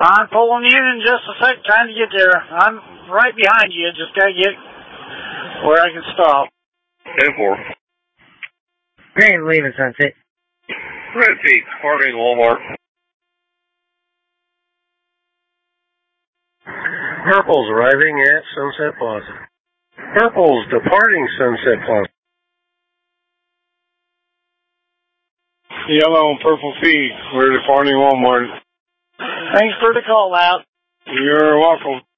I'm pulling in just a sec, trying to get there. I'm right behind you. Just gotta get where I can stop. 10-4. Green, leaving Sunset. Red Peak, parking Walmart. Purple's arriving at Sunset Plaza. Purple's departing Sunset Plaza. Yellow and Purple P, we're departing Walmart. Thanks for the call out. You're welcome.